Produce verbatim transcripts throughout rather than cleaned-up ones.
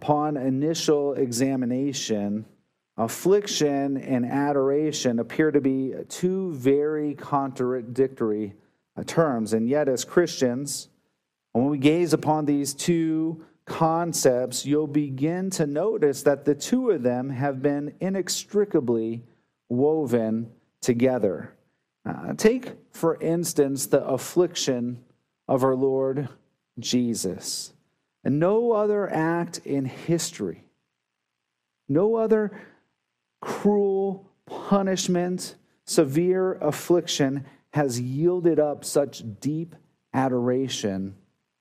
upon initial examination, affliction and adoration appear to be two very contradictory terms. And yet, as Christians, when we gaze upon these two concepts, you'll begin to notice that the two of them have been inextricably woven together. Uh, take, for instance, the affliction of our Lord Jesus. And no other act in history, no other cruel punishment, severe affliction has yielded up such deep adoration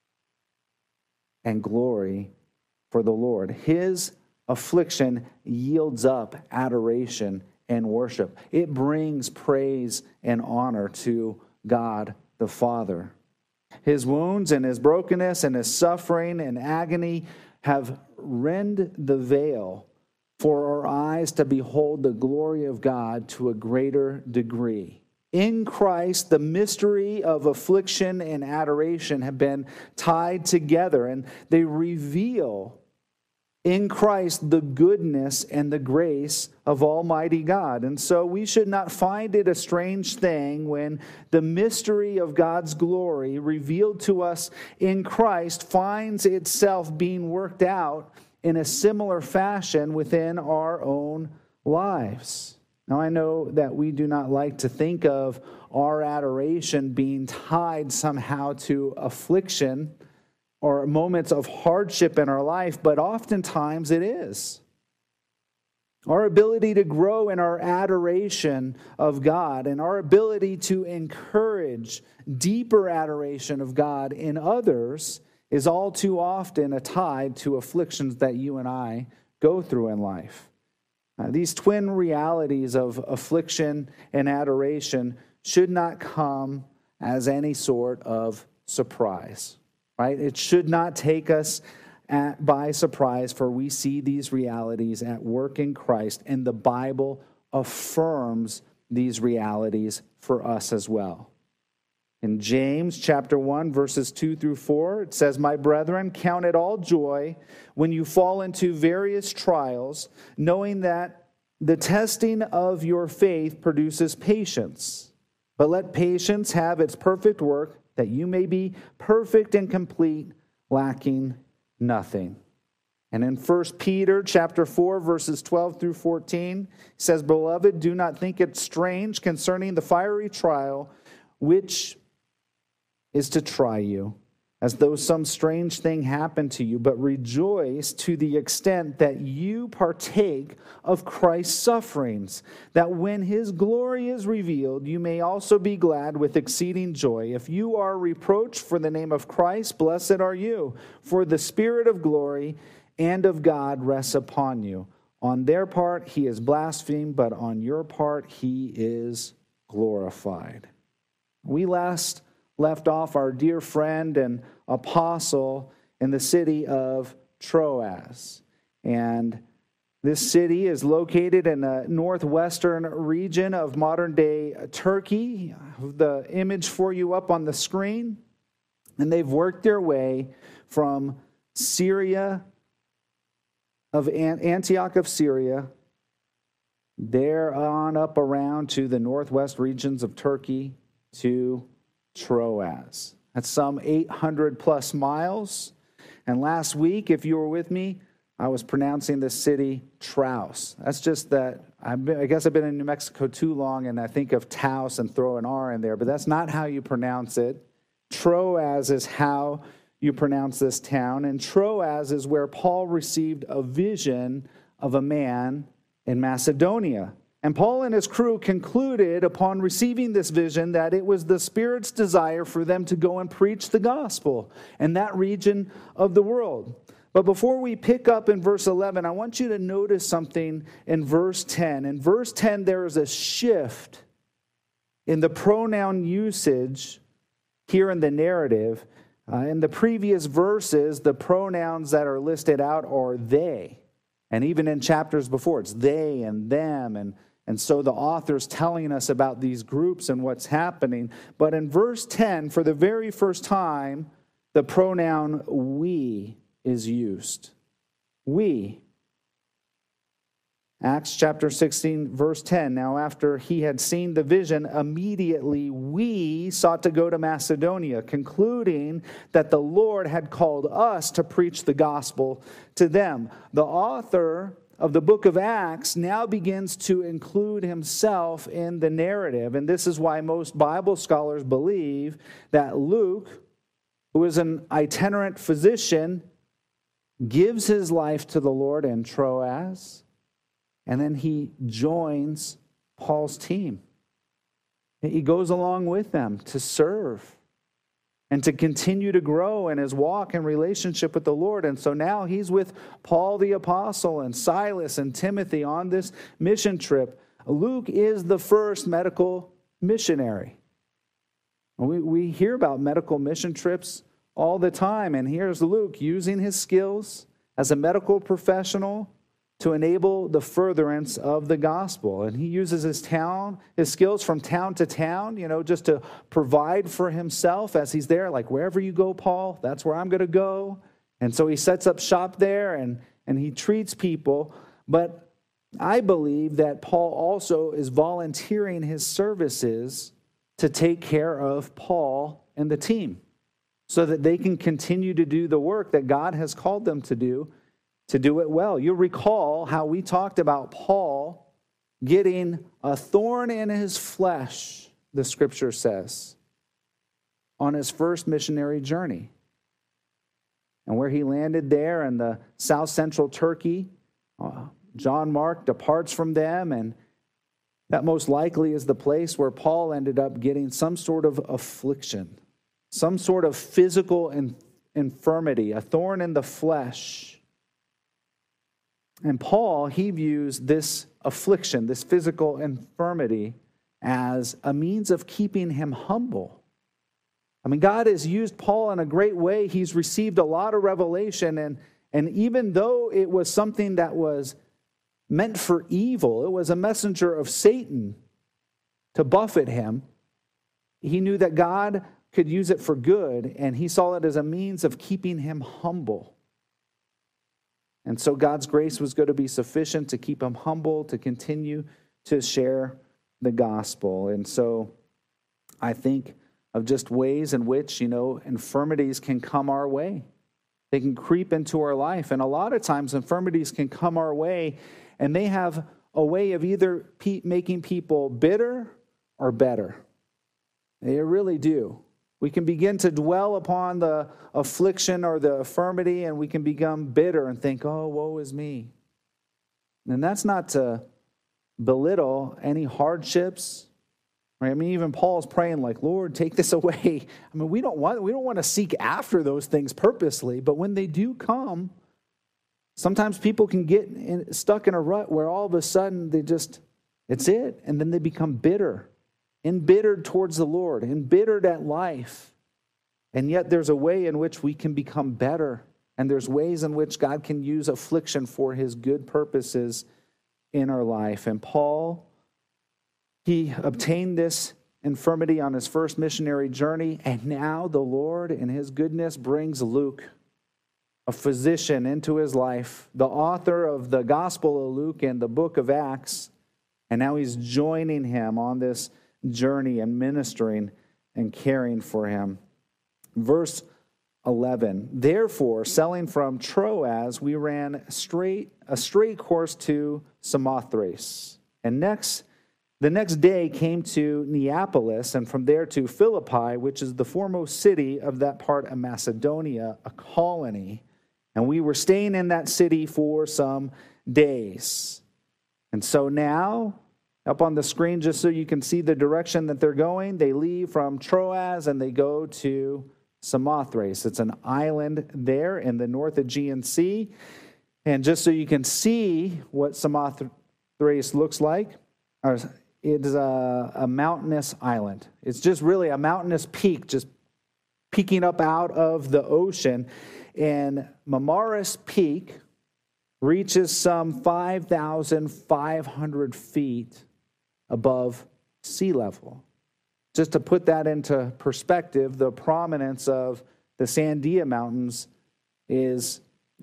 and glory for the Lord. His affliction yields up adoration and worship. It brings praise and honor to God the Father. His wounds and his brokenness and his suffering and agony have rend the veil for our eyes to behold the glory of God to a greater degree. In Christ, the mystery of affliction and adoration have been tied together, and they reveal in Christ the goodness and the grace of Almighty God. And so we should not find it a strange thing when the mystery of God's glory revealed to us in Christ finds itself being worked out in a similar fashion within our own lives. Now, I know that we do not like to think of our adoration being tied somehow to affliction or moments of hardship in our life, but oftentimes it is. Our ability to grow in our adoration of God and our ability to encourage deeper adoration of God in others is all too often tied to afflictions that you and I go through in life. Uh, these twin realities of affliction and adoration should not come as any sort of surprise, right? It should not take us at, by surprise, for we see these realities at work in Christ, and the Bible affirms these realities for us as well. In James chapter one, verses two through four, it says, "My brethren, count it all joy when you fall into various trials, knowing that the testing of your faith produces patience. But let patience have its perfect work, that you may be perfect and complete, lacking nothing." And in First Peter chapter four, verses twelve through fourteen, it says, "Beloved, do not think it strange concerning the fiery trial, which is to try you, as though some strange thing happened to you, but rejoice to the extent that you partake of Christ's sufferings, that when his glory is revealed, you may also be glad with exceeding joy. If you are reproached for the name of Christ, blessed are you, for the Spirit of glory and of God rests upon you. On their part he is blasphemed, but on your part he is glorified." We last left off our dear friend and apostle in the city of Troas. And this city is located in the northwestern region of modern-day Turkey. The image for you up on the screen. And they've worked their way from Syria, of Antioch of Syria, there on up around to the northwest regions of Turkey to Troas. That's some eight hundred plus miles. And last week, if you were with me, I was pronouncing this city Traus. That's just that, I've been, I guess I've been in New Mexico too long, and I think of Taos and throw an R in there, but that's not how you pronounce it. Troas is how you pronounce this town, and Troas is where Paul received a vision of a man in Macedonia. And Paul and his crew concluded upon receiving this vision that it was the Spirit's desire for them to go and preach the gospel in that region of the world. But before we pick up in verse eleven, I want you to notice something in verse ten. In verse ten, there is a shift in the pronoun usage here in the narrative. Uh, in the previous verses, the pronouns that are listed out are they. And even in chapters before, it's they and them. And, and so the author's telling us about these groups and what's happening. But in verse ten, for the very first time, the pronoun we is used. we. Acts chapter sixteen, verse ten. Now, after he had seen the vision, immediately we sought to go to Macedonia, concluding that the Lord had called us to preach the gospel to them. The author of the book of Acts now begins to include himself in the narrative. And this is why most Bible scholars believe that Luke, who is an itinerant physician, gives his life to the Lord in Troas. And then he joins Paul's team. He goes along with them to serve and to continue to grow in his walk and relationship with the Lord. And so now he's with Paul the Apostle and Silas and Timothy on this mission trip. Luke is the first medical missionary. We, we hear about medical mission trips all the time. And here's Luke using his skills as a medical professional to enable the furtherance of the gospel. And he uses his town, his skills from town to town, you know, just to provide for himself as he's there. Like, wherever you go, Paul, that's where I'm going to go. And so he sets up shop there and, and he treats people. But I believe that Paul also is volunteering his services to take care of Paul and the team so that they can continue to do the work that God has called them to do, to do it well. You'll recall how we talked about Paul getting a thorn in his flesh, the scripture says, on his first missionary journey. And where he landed there in the south central Turkey, uh, John Mark departs from them, and that most likely is the place where Paul ended up getting some sort of affliction, some sort of physical in- infirmity, a thorn in the flesh. And Paul, he views this affliction, this physical infirmity, as a means of keeping him humble. I mean, God has used Paul in a great way. He's received a lot of revelation, and, and even though it was something that was meant for evil, it was a messenger of Satan to buffet him, he knew that God could use it for good, and he saw it as a means of keeping him humble. And so God's grace was going to be sufficient to keep him humble, to continue to share the gospel. And so I think of just ways in which, you know, infirmities can come our way. They can creep into our life. And a lot of times infirmities can come our way, and they have a way of either pe- making people bitter or better. They really do. We can begin to dwell upon the affliction or the infirmity, and we can become bitter and think, oh, woe is me. And that's not to belittle any hardships. Right? I mean, even Paul's praying like, Lord, take this away. I mean, we don't want we don't want to seek after those things purposely, but when they do come, sometimes people can get in, stuck in a rut where all of a sudden they just, it's it, and then they become bitter. Embittered towards the Lord, embittered at life. And yet there's a way in which we can become better. And there's ways in which God can use affliction for his good purposes in our life. And Paul, he obtained this infirmity on his first missionary journey. And now the Lord in his goodness brings Luke, a physician, into his life, the author of the Gospel of Luke and the book of Acts. And now he's joining him on this journey and ministering and caring for him. Verse eleven, therefore, sailing from Troas, we ran straight a straight course to Samothrace. And next, the next day came to Neapolis, and from there to Philippi, which is the foremost city of that part of Macedonia, a colony. And we were staying in that city for some days. And so now, up on the screen, just so you can see the direction that they're going, they leave from Troas and they go to Samothrace. It's an island there in the North Aegean Sea. And just so you can see what Samothrace looks like, it's a, a mountainous island. It's just really a mountainous peak, just peeking up out of the ocean. And Mamaris Peak reaches some five thousand five hundred feet above sea level. Just to put that into perspective, the prominence of the Sandia Mountains is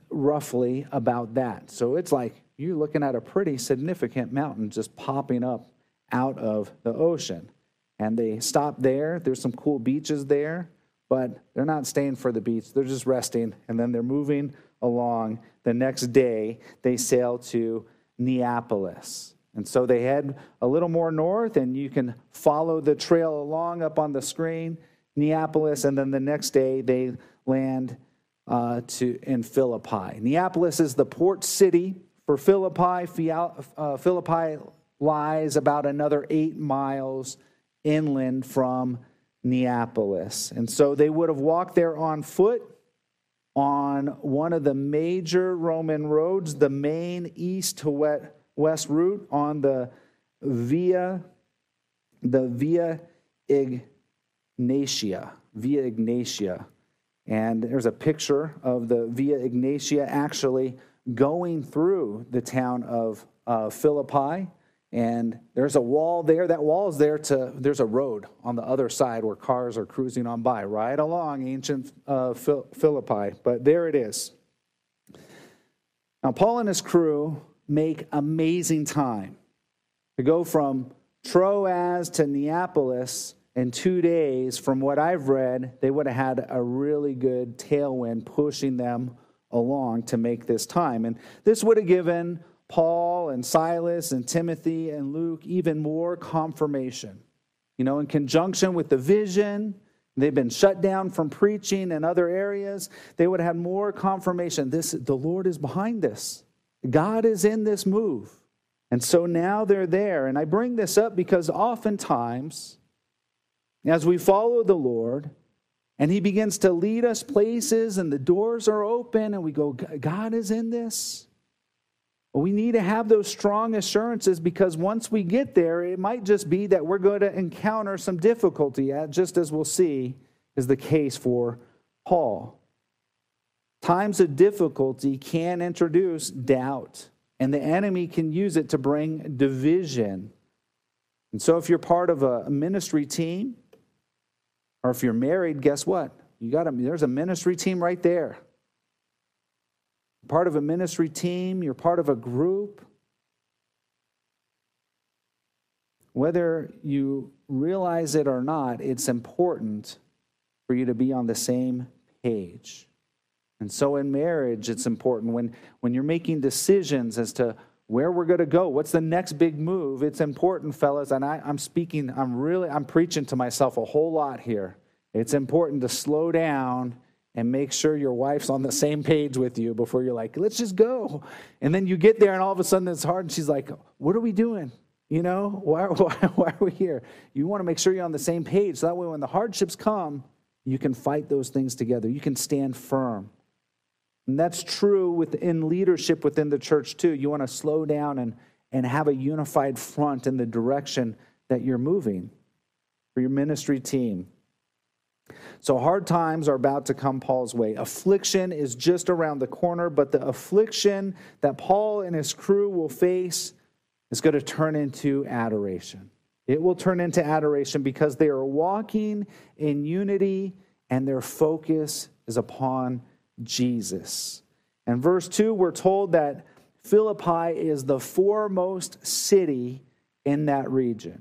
roughly about that. So it's like you're looking at a pretty significant mountain just popping up out of the ocean. And they stop there. There's some cool beaches there, but they're not staying for the beach. They're just resting, and then they're moving along. The next day, they sail to Neapolis. And so they head a little more north, and you can follow the trail along up on the screen, Neapolis, and then the next day they land uh, to in Philippi. Neapolis is the port city for Philippi. Phil- uh, Philippi lies about another eight miles inland from Neapolis. And so they would have walked there on foot on one of the major Roman roads, the main east to west route on the Via, the Via Ignatia, Via Ignatia. And there's a picture of the Via Ignatia actually going through the town of uh, Philippi. And there's a wall there. That wall is there to, there's a road on the other side where cars are cruising on by, right along ancient uh, Philippi. But there it is. Now, Paul and his crew make amazing time. To go from Troas to Neapolis in two days, from what I've read, they would have had a really good tailwind pushing them along to make this time. And this would have given Paul and Silas and Timothy and Luke even more confirmation. You know, in conjunction with the vision, they've been shut down from preaching in other areas. They would have had more confirmation. This, the Lord is behind this. God is in this move. And so now they're there. And I bring this up because oftentimes, as we follow the Lord, and he begins to lead us places, and the doors are open, and we go, God is in this. We need to have those strong assurances, because once we get there, it might just be that we're going to encounter some difficulty, just as we'll see is the case for Paul. Times of difficulty can introduce doubt, and the enemy can use it to bring division. And so if you're part of a ministry team, or if you're married, guess what? You got a, there's a ministry team right there. Part of a ministry team, you're part of a group. Whether you realize it or not, it's important for you to be on the same page. And so in marriage, it's important when, when you're making decisions as to where we're going to go, what's the next big move. It's important, fellas, and I, I'm speaking, I'm really, I'm preaching to myself a whole lot here. It's important to slow down and make sure your wife's on the same page with you before you're like, let's just go. And then you get there and all of a sudden it's hard and she's like, what are we doing? You know, why, why, why are we here? You want to make sure you're on the same page. So that way when the hardships come, you can fight those things together. You can stand firm. And that's true within leadership within the church too. You want to slow down and, and have a unified front in the direction that you're moving for your ministry team. So hard times are about to come Paul's way. Affliction is just around the corner, but the affliction that Paul and his crew will face is going to turn into adoration. It will turn into adoration because they are walking in unity and their focus is upon Jesus. In verse two, we're told that Philippi is the foremost city in that region.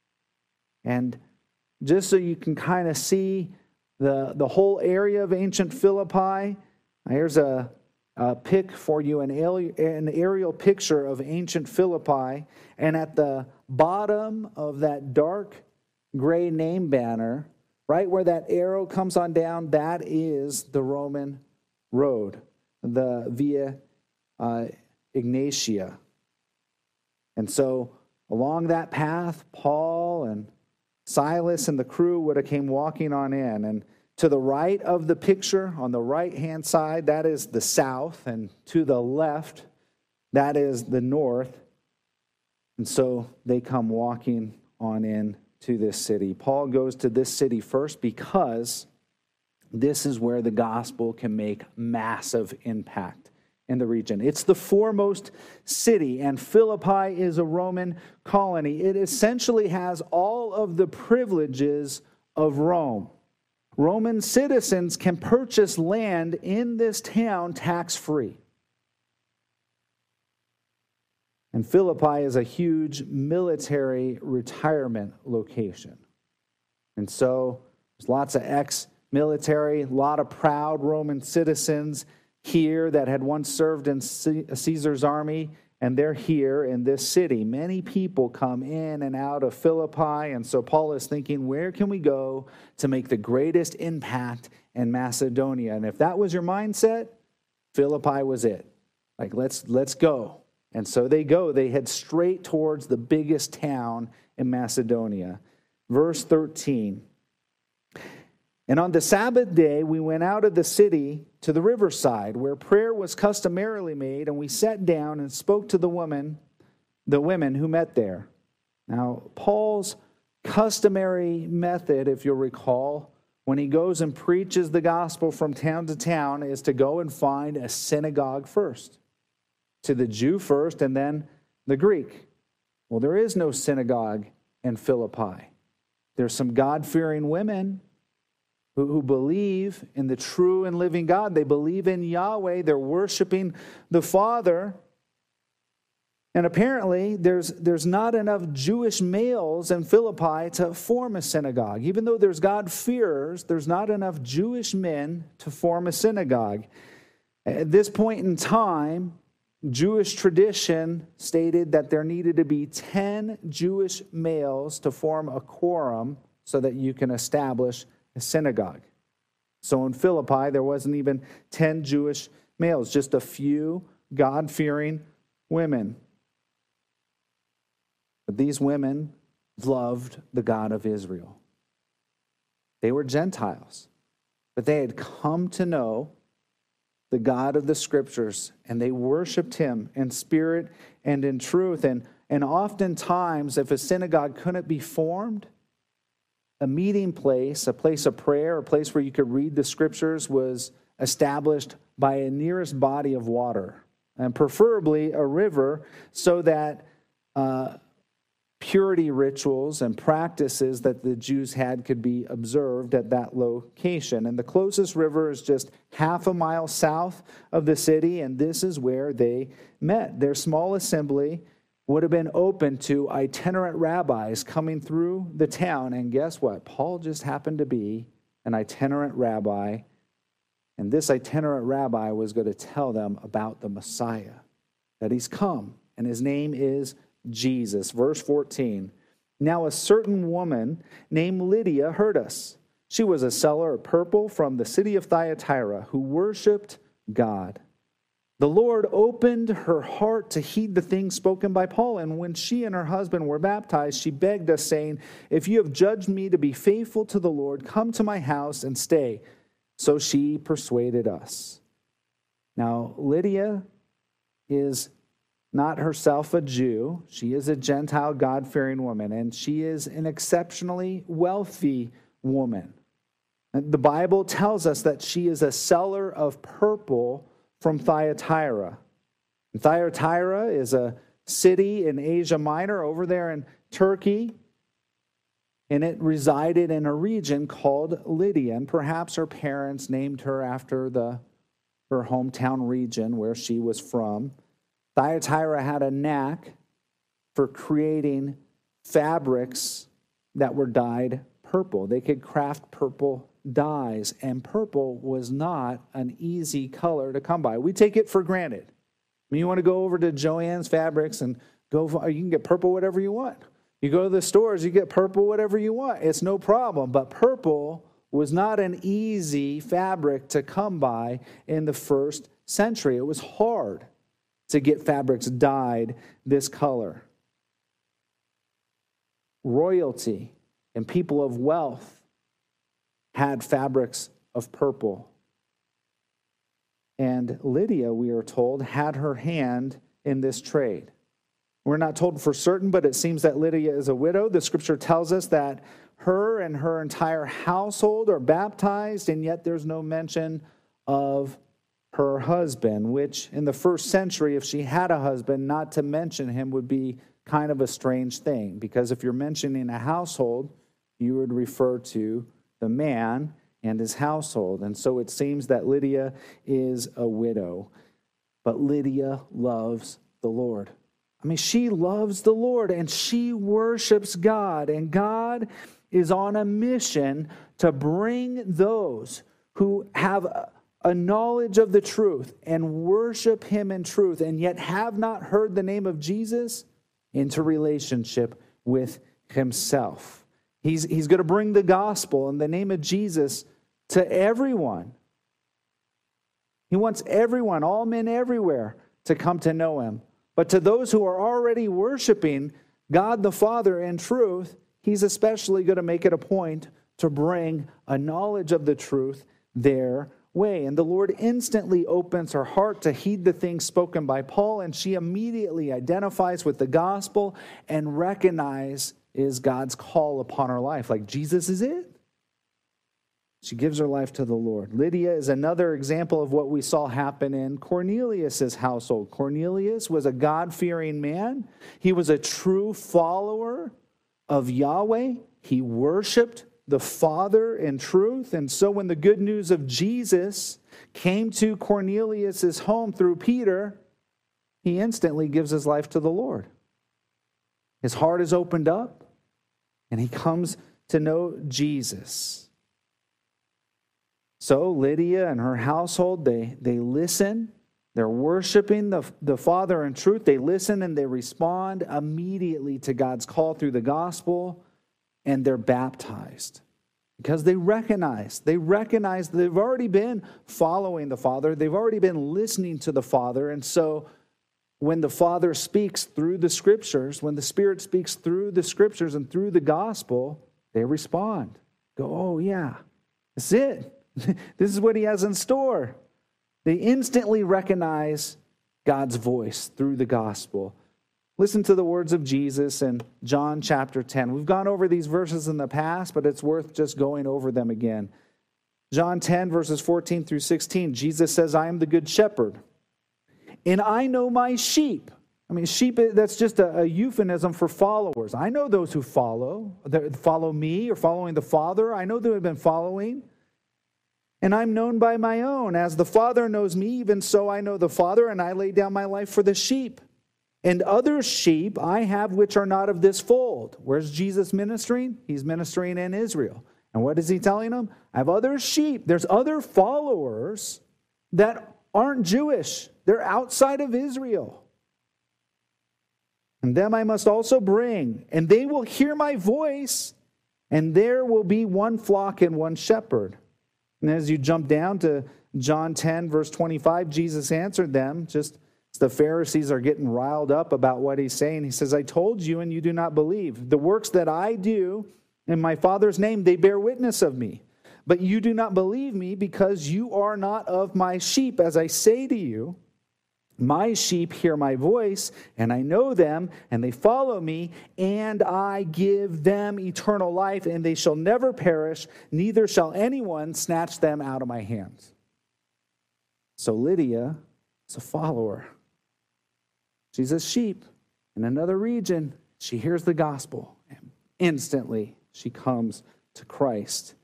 And just so you can kind of see the, the whole area of ancient Philippi, here's a, a pic for you, an, an aerial picture of ancient Philippi. And at the bottom of that dark gray name banner, right where that arrow comes on down, that is the Roman road, the Via uh, Ignatia. And so along that path, Paul and Silas and the crew would have came walking on in. And to the right of the picture, on the right-hand side, that is the south. And to the left, that is the north. And so they come walking on in to this city. Paul goes to this city first because this is where the gospel can make massive impact in the region. It's the foremost city, and Philippi is a Roman colony. It essentially has all of the privileges of Rome. Roman citizens can purchase land in this town tax-free. And Philippi is a huge military retirement location. And so there's lots of ex-military, a lot of proud Roman citizens here that had once served in Caesar's army, and they're here in this city. Many people come in and out of Philippi, and so Paul is thinking, where can we go to make the greatest impact in Macedonia? And if that was your mindset, Philippi was it. Like, let's let's go. And so they go. They head straight towards the biggest town in Macedonia. Verse thirteen. And on the Sabbath day, we went out of the city to the riverside, where prayer was customarily made, and we sat down and spoke to the women, the women who met there. Now, Paul's customary method, if you'll recall, when he goes and preaches the gospel from town to town, is to go and find a synagogue first, to the Jew first, and then the Greek. Well, there is no synagogue in Philippi. There's some God-fearing women who, who believe in the true and living God. They believe in Yahweh. They're worshiping the Father. And apparently, there's, there's not enough Jewish males in Philippi to form a synagogue. Even though there's God-fearers, there's not enough Jewish men to form a synagogue. At this point in time, Jewish tradition stated that there needed to be ten Jewish males to form a quorum so that you can establish a synagogue. So in Philippi, there wasn't even ten Jewish males, just a few God-fearing women. But these women loved the God of Israel. They were Gentiles, but they had come to know the God of the Scriptures, and they worshiped him in spirit and in truth. And, and oftentimes, if a synagogue couldn't be formed, a meeting place, a place of prayer, a place where you could read the Scriptures was established by a nearest body of water, and preferably a river, so that uh, purity rituals and practices that the Jews had could be observed at that location. And the closest river is just half a mile south of the city, and this is where they met. Their small assembly would have been open to itinerant rabbis coming through the town. And guess what? Paul just happened to be an itinerant rabbi, and this itinerant rabbi was going to tell them about the Messiah, that he's come, and his name is Jesus. Verse fourteen. Now a certain woman named Lydia heard us. She was a seller of purple from the city of Thyatira who worshiped God. The Lord opened her heart to heed the things spoken by Paul, and when she and her husband were baptized, she begged us, saying, if you have judged me to be faithful to the Lord, come to my house and stay. So she persuaded us. Now, Lydia is not herself a Jew. She is a Gentile, God-fearing woman, and she is an exceptionally wealthy woman. The Bible tells us that she is a seller of purple from Thyatira. And Thyatira is a city in Asia Minor over there in Turkey, and it resided in a region called Lydia, and perhaps her parents named her after the her hometown region where she was from. Thyatira had a knack for creating fabrics that were dyed purple. They could craft purple dyes, and purple was not an easy color to come by. We take it for granted. I mean, you want to go over to Joann's Fabrics and go, you can get purple whatever you want. You go to the stores, you get purple whatever you want. It's no problem. But purple was not an easy fabric to come by in the first century. It was hard to get fabrics dyed this color. Royalty and people of wealth had fabrics of purple. And Lydia, we are told, had her hand in this trade. We're not told for certain, but it seems that Lydia is a widow. The scripture tells us that her and her entire household are baptized, and yet there's no mention of her husband, which in the first century, if she had a husband, not to mention him would be kind of a strange thing, because if you're mentioning a household, you would refer to the man and his household. And so it seems that Lydia is a widow. But Lydia loves the Lord. I mean, she loves the Lord and she worships God. And God is on a mission to bring those who have a knowledge of the truth and worship him in truth and yet have not heard the name of Jesus into relationship with himself. He's, he's going to bring the gospel in the name of Jesus to everyone. He wants everyone, all men everywhere, to come to know him. But to those who are already worshiping God the Father in truth, he's especially going to make it a point to bring a knowledge of the truth their way. And the Lord instantly opens her heart to heed the things spoken by Paul, and she immediately identifies with the gospel and recognizes God's call upon her life. Like, Jesus is it. She gives her life to the Lord. Lydia is another example of what we saw happen in Cornelius' household. Cornelius was a God-fearing man. He was a true follower of Yahweh. He worshiped the Father in truth. And so when the good news of Jesus came to Cornelius' home through Peter, he instantly gives his life to the Lord. His heart is opened up, and he comes to know Jesus. So Lydia and her household, they, they listen. They're worshiping the, the Father in truth. They listen and they respond immediately to God's call through the gospel, and they're baptized because they recognize, they recognize they've already been following the Father. They've already been listening to the Father. And so when the Father speaks through the Scriptures, when the Spirit speaks through the Scriptures and through the gospel, they respond. Go, oh yeah, that's it. This is what he has in store. They instantly recognize God's voice through the gospel. Listen to the words of Jesus in John chapter ten. We've gone over these verses in the past, but it's worth just going over them again. John ten, verses fourteen through sixteen, Jesus says, I am the good shepherd, and I know my sheep. I mean, sheep, that's just a, a euphemism for followers. I know those who follow, that follow me or following the Father. I know they have been following. And I'm known by my own. As the Father knows me, even so I know the Father, and I lay down my life for the sheep. And other sheep I have which are not of this fold. Where's Jesus ministering? He's ministering in Israel. And what is he telling them? I have other sheep. There's other followers that aren't Jewish. They're outside of Israel. And them I must also bring. And they will hear my voice, and there will be one flock and one shepherd. And as you jump down to John ten, verse twenty-five, Jesus answered them, just as the Pharisees are getting riled up about what he's saying. He says, I told you, and you do not believe. The works that I do in my Father's name, they bear witness of me. But you do not believe me because you are not of my sheep. As I say to you, my sheep hear my voice, and I know them, and they follow me, and I give them eternal life, and they shall never perish, neither shall anyone snatch them out of my hands. So Lydia is a follower. She's a sheep in another region. She hears the gospel, and instantly she comes to Christ.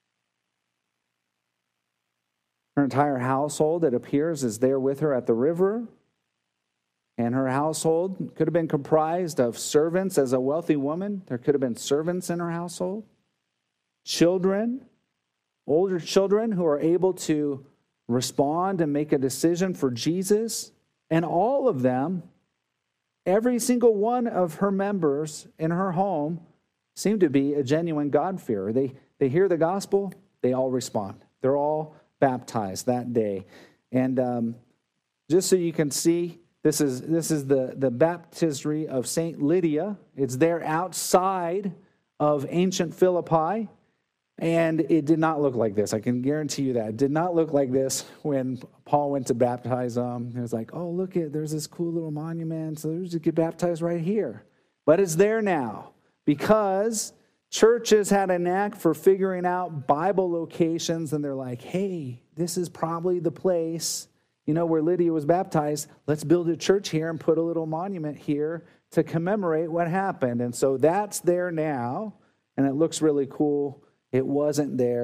Her entire household, it appears, is there with her at the river. And her household could have been comprised of servants. As a wealthy woman, there could have been servants in her household. Children, older children who are able to respond and make a decision for Jesus. And all of them, every single one of her members in her home seem to be a genuine God-fearer. They, they hear the gospel, they all respond. They're all baptized that day. And um, just so you can see, this is this is the, the baptistry of Saint Lydia. It's there outside of ancient Philippi. And it did not look like this. I can guarantee you that. It did not look like this when Paul went to baptize them. It was like, oh, look, at there's this cool little monument. So there's you get baptized right here. But it's there now because churches had a knack for figuring out Bible locations, and they're like, hey, this is probably the place, you know, where Lydia was baptized. Let's build a church here and put a little monument here to commemorate what happened. And so that's there now, and it looks really cool. It wasn't there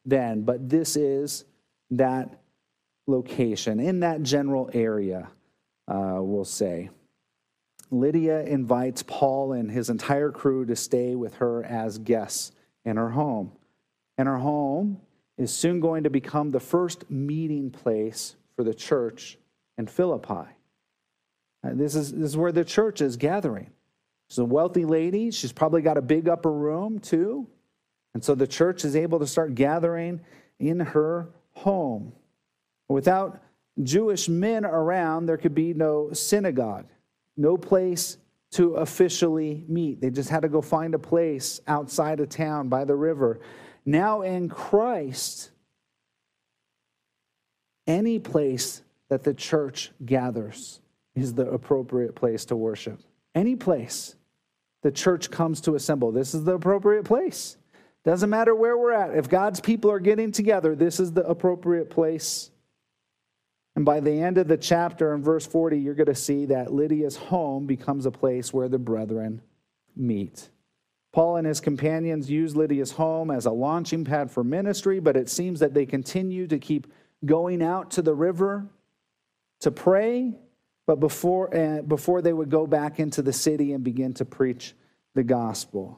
then, but this is that location, in that general area, uh, we'll say. Lydia invites Paul and his entire crew to stay with her as guests in her home. And her home is soon going to become the first meeting place for the church in Philippi. Uh, this is, this is where the church is gathering. She's a wealthy lady. She's probably got a big upper room too. And so the church is able to start gathering in her home. Without Jewish men around, there could be no synagogue, no place to officially meet. They just had to go find a place outside of town by the river. Now in Christ, any place that the church gathers is the appropriate place to worship. Any place the church comes to assemble, this is the appropriate place. Doesn't matter where we're at. If God's people are getting together, this is the appropriate place. And by the end of the chapter in verse forty, you're going to see that Lydia's home becomes a place where the brethren meet. Paul and his companions use Lydia's home as a launching pad for ministry, but it seems that they continue to keep going out to the river to pray, but before, uh, before they would go back into the city and begin to preach the gospel.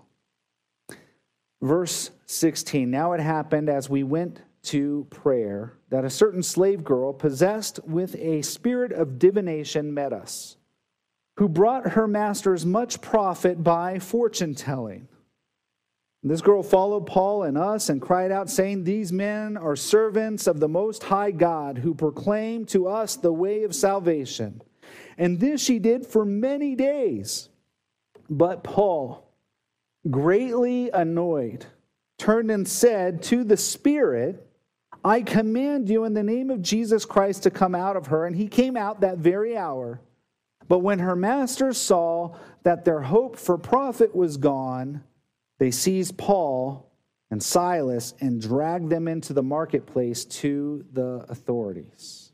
Verse sixteen, now it happened as we went to prayer that a certain slave girl possessed with a spirit of divination met us, who brought her masters much profit by fortune telling. This girl followed Paul and us and cried out, saying, these men are servants of the Most High God, who proclaim to us the way of salvation. And this she did for many days. But Paul, greatly annoyed, turned and said to the spirit, I command you in the name of Jesus Christ to come out of her. And he came out that very hour. But when her masters saw that their hope for profit was gone, they seized Paul and Silas and dragged them into the marketplace to the authorities.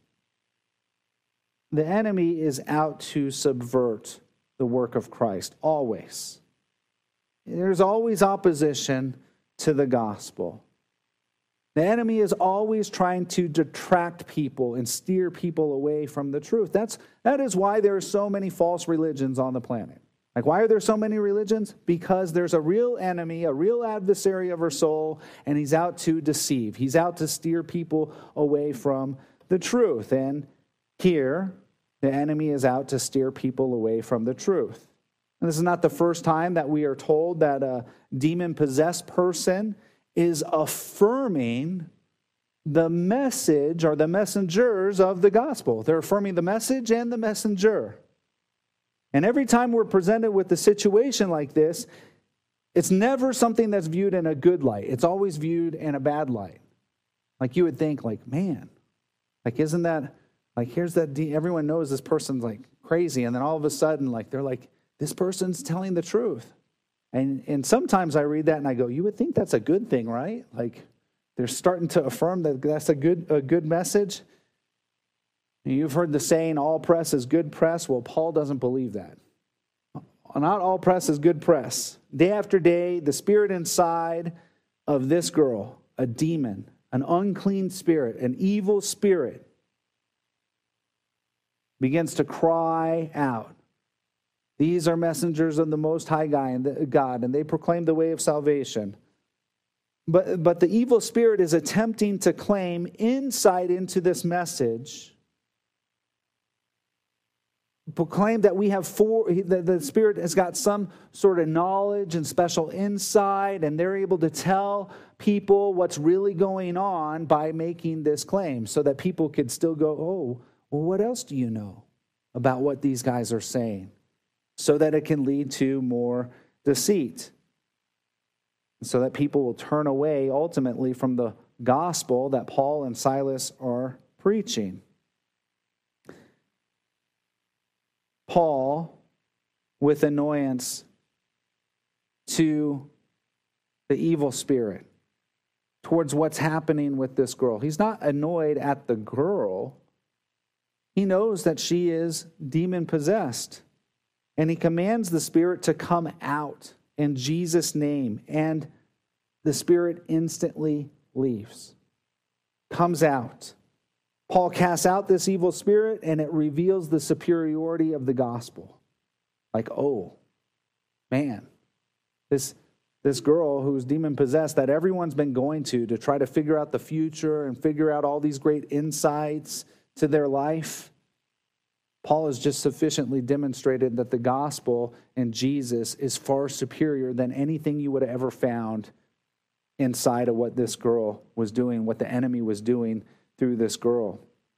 The enemy is out to subvert the work of Christ, always. There's always opposition to the gospel. The enemy is always trying to detract people and steer people away from the truth. That's, that is why there are so many false religions on the planet. Like, why are there so many religions? Because there's a real enemy, a real adversary of our soul, and he's out to deceive. He's out to steer people away from the truth. And here, the enemy is out to steer people away from the truth. And this is not the first time that we are told that a demon-possessed person is affirming the message or the messengers of the gospel. They're affirming the message and the messenger. And every time we're presented with a situation like this, it's never something that's viewed in a good light. It's always viewed in a bad light. Like, you would think, like, man, like, isn't that, like, here's that, de- everyone knows this person's like crazy. And then all of a sudden, like, they're like, this person's telling the truth. And and sometimes I read that and I go, you would think that's a good thing, right? Like, they're starting to affirm that that's a good a good message. And you've heard the saying, all press is good press. Well, Paul doesn't believe that. Not all press is good press. Day after day, the spirit inside of this girl, a demon, an unclean spirit, an evil spirit, begins to cry out. These are messengers of the Most High God, and they proclaim the way of salvation. But, but the evil spirit is attempting to claim insight into this message, proclaim that we have four, the, the Spirit has got some sort of knowledge and special insight, and they're able to tell people what's really going on by making this claim so that people could still go, oh, well, what else do you know about what these guys are saying? So that it can lead to more deceit. So that people will turn away ultimately from the gospel that Paul and Silas are preaching. Paul, with annoyance to the evil spirit, towards what's happening with this girl. He's not annoyed at the girl. He knows that she is demon-possessed. And he commands the spirit to come out in Jesus' name. And the spirit instantly leaves, comes out. Paul casts out this evil spirit, and it reveals the superiority of the gospel. Like, oh, man, this, this girl who's demon-possessed that everyone's been going to to try to figure out the future and figure out all these great insights to their life, Paul has just sufficiently demonstrated that the gospel in Jesus is far superior than anything you would have ever found inside of what this girl was doing, what the enemy was doing through this girl.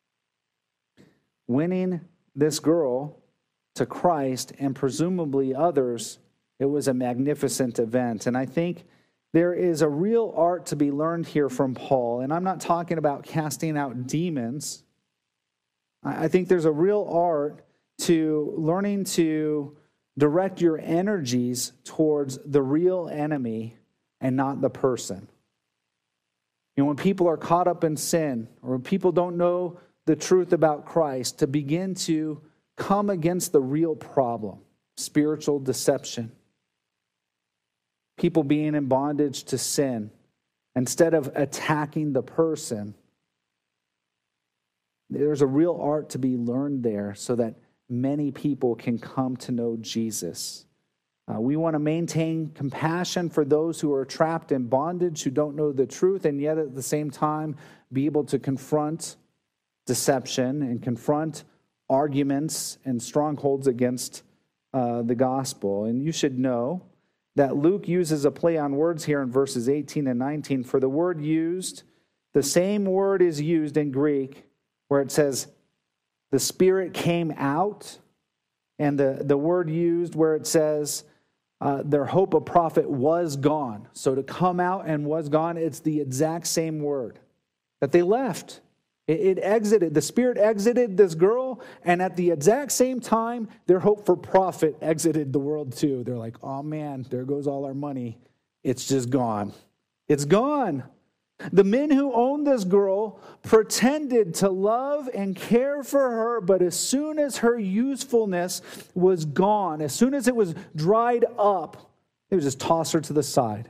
Winning this girl to Christ and presumably others, it was a magnificent event. And I think there is a real art to be learned here from Paul. And I'm not talking about casting out demons. I think there's a real art to learning to direct your energies towards the real enemy and not the person. You know, when people are caught up in sin, or when people don't know the truth about Christ, to begin to come against the real problem, spiritual deception. People being in bondage to sin, instead of attacking the person. There's a real art to be learned there so that many people can come to know Jesus. Uh, we want to maintain compassion for those who are trapped in bondage, who don't know the truth, and yet at the same time be able to confront deception and confront arguments and strongholds against uh, the gospel. And you should know that Luke uses a play on words here in verses eighteen and nineteen. For the word used, the same word is used in Greek where it says the Spirit came out, and the, the word used where it says uh, their hope of profit was gone. So to come out and was gone, it's the exact same word that they left. It, it exited. The Spirit exited this girl, and at the exact same time, their hope for profit exited the world too. They're like, oh man, there goes all our money. It's just gone. It's gone. The men who owned this girl pretended to love and care for her, but as soon as her usefulness was gone, as soon as it was dried up, they would just toss her to the side.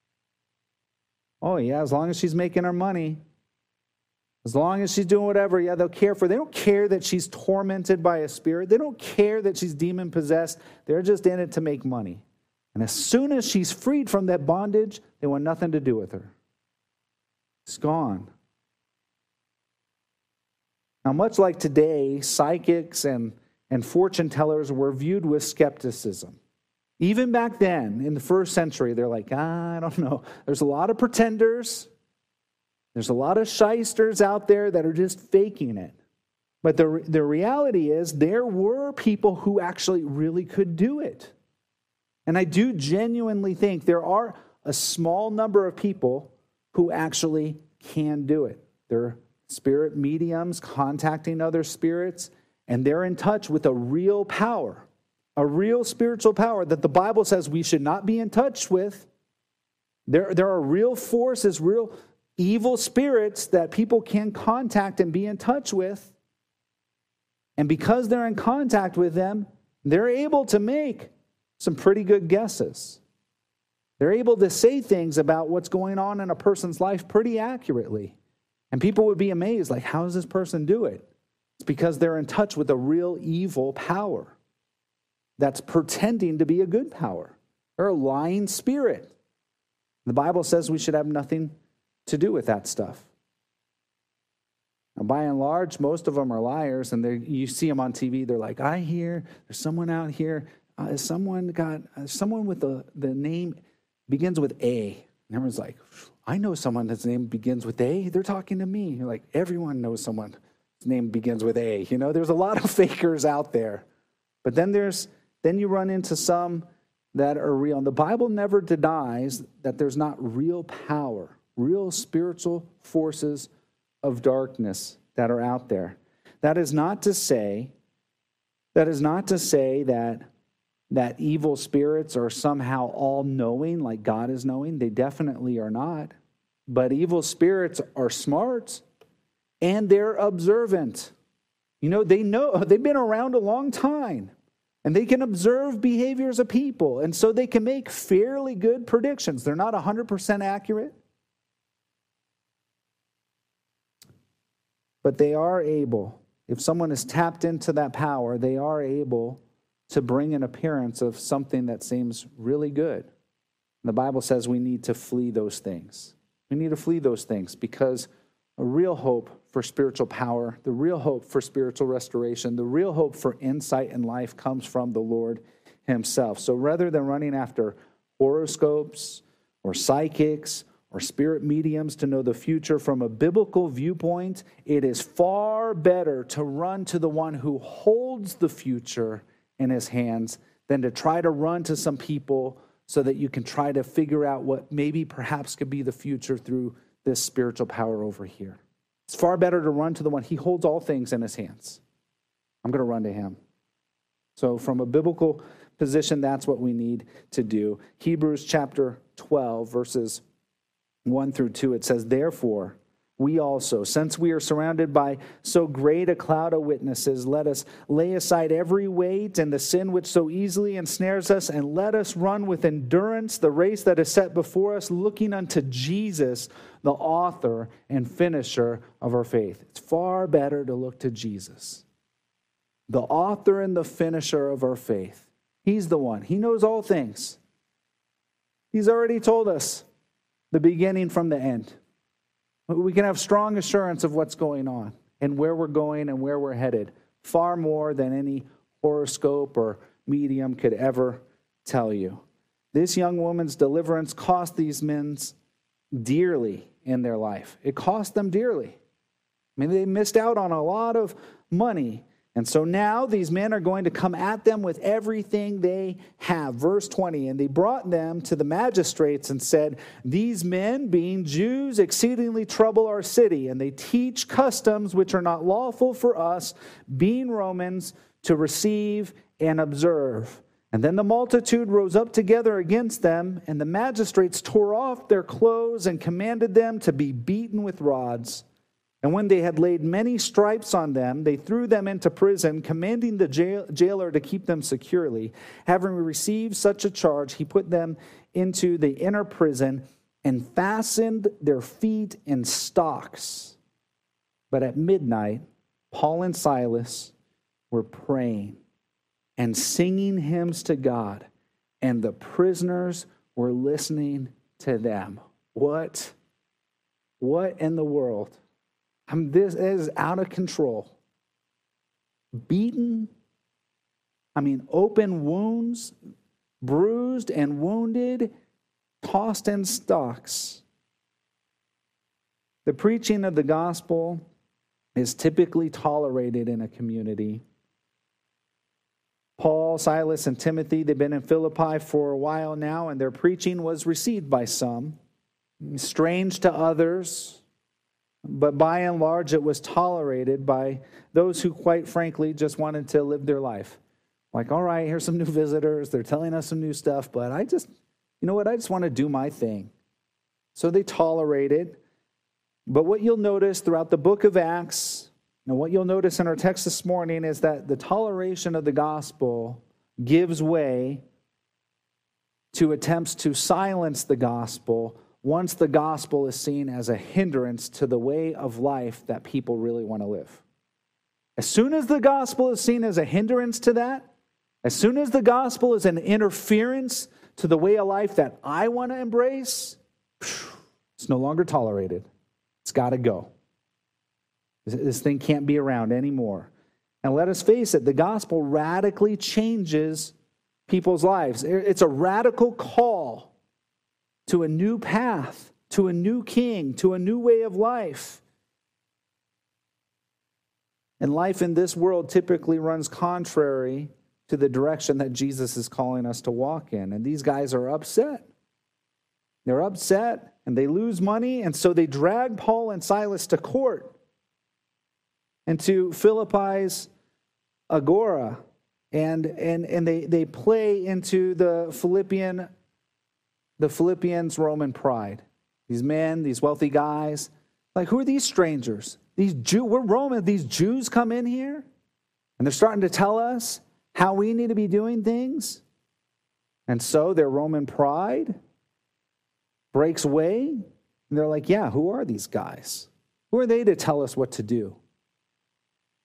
Oh yeah, as long as she's making her money, as long as she's doing whatever, yeah, they'll care for her. They don't care that she's tormented by a spirit. They don't care that she's demon-possessed. They're just in it to make money. And as soon as she's freed from that bondage, they want nothing to do with her. It's gone. Now, much like today, psychics and, and fortune tellers were viewed with skepticism. Even back then, in the first century, they're like, ah, I don't know. There's a lot of pretenders. There's a lot of shysters out there that are just faking it. But the, the reality is there were people who actually really could do it. And I do genuinely think there are a small number of people who actually can do it. They're spirit mediums contacting other spirits, and they're in touch with a real power, a real spiritual power that the Bible says we should not be in touch with. There, there are real forces, real evil spirits that people can contact and be in touch with. And because they're in contact with them, they're able to make some pretty good guesses. They're able to say things about what's going on in a person's life pretty accurately. And people would be amazed, like, how does this person do it? It's because they're in touch with a real evil power that's pretending to be a good power. They're a lying spirit. The Bible says we should have nothing to do with that stuff. Now, by and large, most of them are liars, and you see them on T V. They're like, I hear there's someone out here. Uh, someone got uh, someone with the, the name begins with A. And everyone's like, I know someone that's name begins with A. They're talking to me. You're like, everyone knows someone's name begins with A. You know, there's a lot of fakers out there. But then there's then you run into some that are real. And the Bible never denies that there's not real power, real spiritual forces of darkness that are out there. That is not to say, that is not to say that that evil spirits are somehow all-knowing, like God is knowing. They definitely are not. But evil spirits are smart, and they're observant. You know, they know, they've been around a long time, and they can observe behaviors of people, and so they can make fairly good predictions. They're not one hundred percent accurate, But they are able, if someone is tapped into that power, they are able to bring an appearance of something that seems really good. And the Bible says we need to flee those things. We need to flee those things because a real hope for spiritual power, the real hope for spiritual restoration, the real hope for insight in life comes from the Lord himself. So rather than running after horoscopes or psychics or spirit mediums to know the future from a biblical viewpoint, it is far better to run to the one who holds the future in his hands than to try to run to some people so that you can try to figure out what maybe perhaps could be the future through this spiritual power over here. It's far better to run to the one. He holds all things in his hands. I'm going to run to him. So from a biblical position, that's what we need to do. Hebrews chapter twelve, verses one through two, it says, "Therefore, we also, since we are surrounded by so great a cloud of witnesses, let us lay aside every weight and the sin which so easily ensnares us, and let us run with endurance the race that is set before us, looking unto Jesus, the author and finisher of our faith." It's far better to look to Jesus, the author and the finisher of our faith. He's the one. He knows all things. He's already told us the beginning from the end. We can have strong assurance of what's going on and where we're going and where we're headed, far more than any horoscope or medium could ever tell you. This young woman's deliverance cost these men dearly in their life. It cost them dearly. I mean, they missed out on a lot of money. And so now these men are going to come at them with everything they have. Verse twenty, "And they brought them to the magistrates and said, These men, being Jews, exceedingly trouble our city, and they teach customs which are not lawful for us, being Romans, to receive and observe. And then the multitude rose up together against them, and the magistrates tore off their clothes and commanded them to be beaten with rods. And when they had laid many stripes on them, they threw them into prison, commanding the jail, jailer to keep them securely. Having received such a charge, he put them into the inner prison and fastened their feet in stocks. But at midnight, Paul and Silas were praying and singing hymns to God, and the prisoners were listening to them." What? What in the world? I mean, this is out of control. Beaten, I mean, open wounds, bruised and wounded, tossed in stocks. The preaching of the gospel is typically tolerated in a community. Paul, Silas, and Timothy, they've been in Philippi for a while now, and their preaching was received by some, strange to others. But by and large, it was tolerated by those who, quite frankly, just wanted to live their life. Like, all right, here's some new visitors. They're telling us some new stuff, but I just, you know what? I just want to do my thing. So they tolerated. But what you'll notice throughout the book of Acts, and what you'll notice in our text this morning, is that the toleration of the gospel gives way to attempts to silence the gospel once the gospel is seen as a hindrance to the way of life that people really want to live. As soon as the gospel is seen as a hindrance to that, as soon as the gospel is an interference to the way of life that I want to embrace, it's no longer tolerated. It's got to go. This thing can't be around anymore. And let us face it, the gospel radically changes people's lives. It's a radical call to a new path, to a new king, to a new way of life. And life in this world typically runs contrary to the direction that Jesus is calling us to walk in. And these guys are upset. They're upset and they lose money, and so they drag Paul and Silas to court and to Philippi's agora. And, and, and they, they play into the Philippian The Philippians' Roman pride. These men, these wealthy guys, like, who are these strangers? These Jew, we're Roman. These Jews come in here, and they're starting to tell us how we need to be doing things. And so their Roman pride breaks away, and they're like, yeah, who are these guys? Who are they to tell us what to do?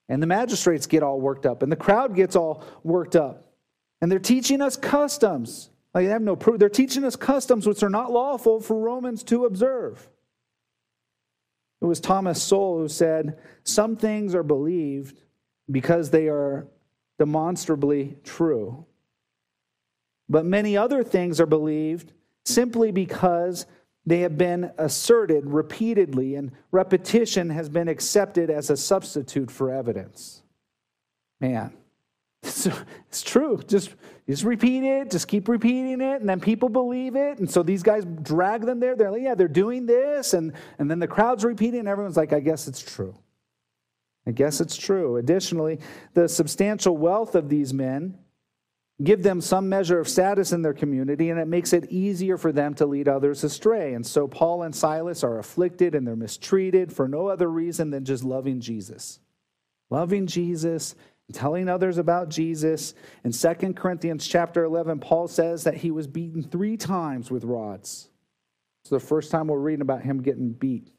And the magistrates get all worked up, and the crowd gets all worked up. And they're teaching us customs. Like, they have no proof. They're teaching us customs which are not lawful for Romans to observe. It was Thomas Sowell who said, some things are believed because they are demonstrably true. But many other things are believed simply because they have been asserted repeatedly, and repetition has been accepted as a substitute for evidence. Man, it's, it's true. Just, just repeat it. Just keep repeating it, and then people believe it. And so these guys drag them there. They're like, yeah, they're doing this. And, and then the crowd's repeating, and everyone's like, I guess it's true. I guess it's true. Additionally, the substantial wealth of these men give them some measure of status in their community, and it makes it easier for them to lead others astray. And so Paul and Silas are afflicted and they're mistreated for no other reason than just loving Jesus. Loving Jesus, telling others about Jesus. In Second Corinthians chapter eleven, Paul says that he was beaten three times with rods. It's the first time we're reading about him getting beat.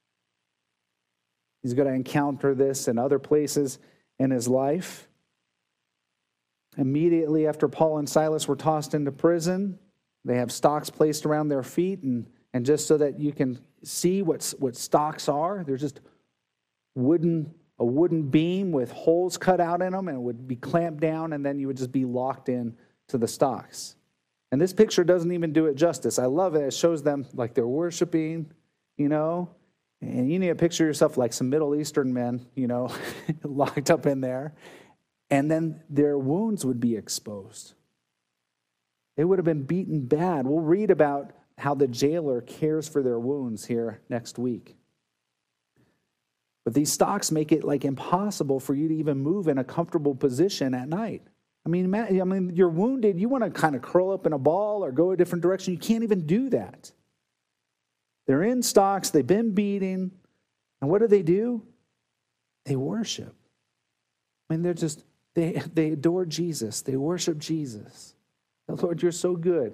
He's going to encounter this in other places in his life. Immediately after Paul and Silas were tossed into prison, they have stocks placed around their feet. And, and just so that you can see what, what stocks are, they're just wooden, a wooden beam with holes cut out in them, and it would be clamped down, and then you would just be locked in to the stocks. And this picture doesn't even do it justice. I love it. It shows them like they're worshiping, you know, and you need to picture yourself like some Middle Eastern men, you know, locked up in there. And then their wounds would be exposed. They would have been beaten bad. We'll read about how the jailer cares for their wounds here next week. But these stocks make it like impossible for you to even move in a comfortable position at night. I mean, I mean, you're wounded. You want to kind of curl up in a ball or go a different direction. You can't even do that. They're in stocks. They've been beating. And what do they do? They worship. I mean, they're just... They, they adore Jesus. They worship Jesus. Lord, you're so good.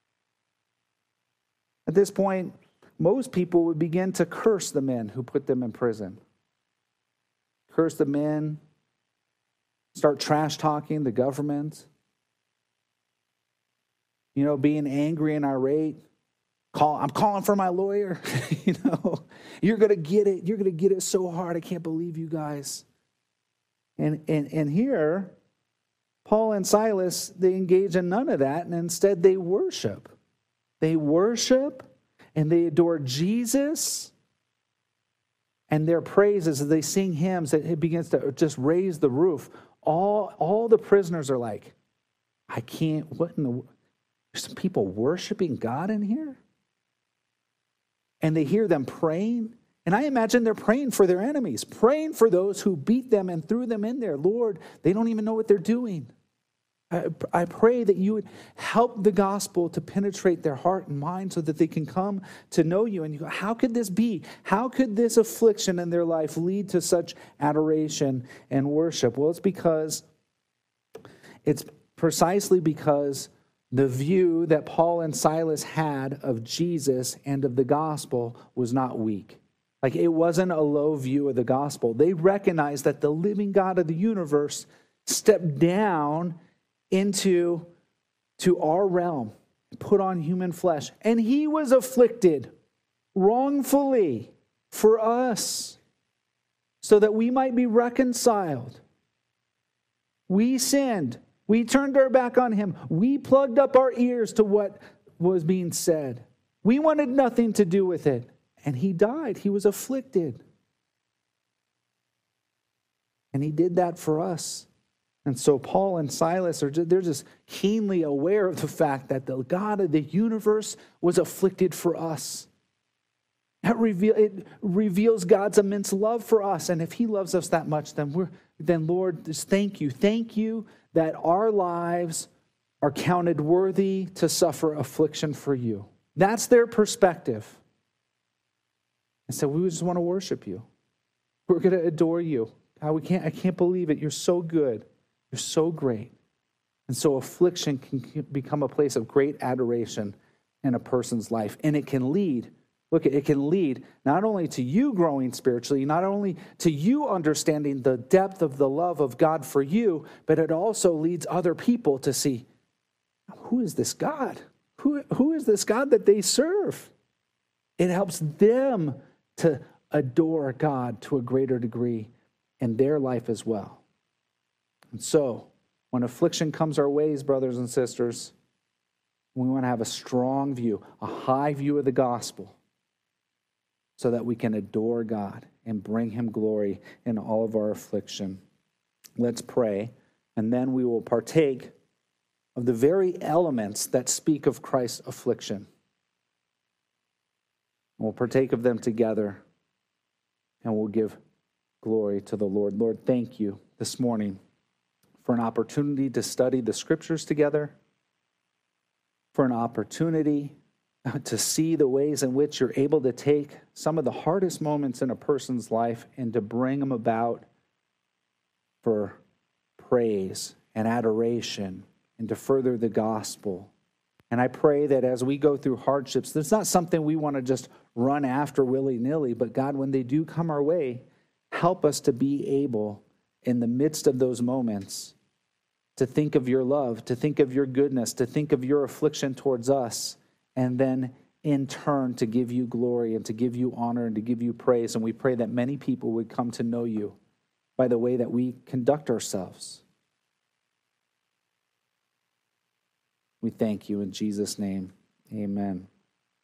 At this point, most people would begin to curse the men who put them in prison. Curse the men. Start trash talking the government. You know, being angry and irate. Call, I'm calling for my lawyer. You know, you're going to get it. You're going to get it so hard. I can't believe you guys. And, and and here, Paul and Silas, they engage in none of that, and instead they worship. They worship, and they adore Jesus, and their praises, as they sing hymns, it begins to just raise the roof. All, all the prisoners are like, I can't, what in the, there's some people worshiping God in here? And they hear them praying. And I imagine they're praying for their enemies, praying for those who beat them and threw them in there. Lord, they don't even know what they're doing. I, I pray that you would help the gospel to penetrate their heart and mind so that they can come to know you. And you go, how could this be? How could this affliction in their life lead to such adoration and worship? Well, it's because, it's precisely because the view that Paul and Silas had of Jesus and of the gospel was not weak. Like, it wasn't a low view of the gospel. They recognized that the living God of the universe stepped down into to our realm, put on human flesh, and he was afflicted wrongfully for us so that we might be reconciled. We sinned. We turned our back on him. We plugged up our ears to what was being said. We wanted nothing to do with it. And he died. He was afflicted. And he did that for us. And so Paul and Silas, are just, they're just keenly aware of the fact that the God of the universe was afflicted for us. That reveal, it reveals God's immense love for us. And if he loves us that much, then we're then Lord, just thank you. Thank you that our lives are counted worthy to suffer affliction for you. That's their perspective. And so we just want to worship you. We're going to adore you. God, we can't, I can't believe it. You're so good. You're so great. And so affliction can become a place of great adoration in a person's life. And it can lead Look, it can lead not only to you growing spiritually, not only to you understanding the depth of the love of God for you, but it also leads other people to see, who is this God? Who, who is this God that they serve? It helps them to adore God to a greater degree in their life as well. And so, when affliction comes our ways, brothers and sisters, we want to have a strong view, a high view of the gospel, so that we can adore God and bring him glory in all of our affliction. Let's pray, and then we will partake of the very elements that speak of Christ's affliction. We'll partake of them together, and we'll give glory to the Lord. Lord, thank you this morning for an opportunity to study the Scriptures together, for an opportunity to see the ways in which you're able to take some of the hardest moments in a person's life and to bring them about for praise and adoration and to further the gospel. And I pray that as we go through hardships, it's not something we want to just run after willy-nilly, but God, when they do come our way, help us to be able, in the midst of those moments, to think of your love, to think of your goodness, to think of your affliction towards us, and then in turn to give you glory and to give you honor and to give you praise. And we pray that many people would come to know you by the way that we conduct ourselves. We thank you in Jesus' name. Amen.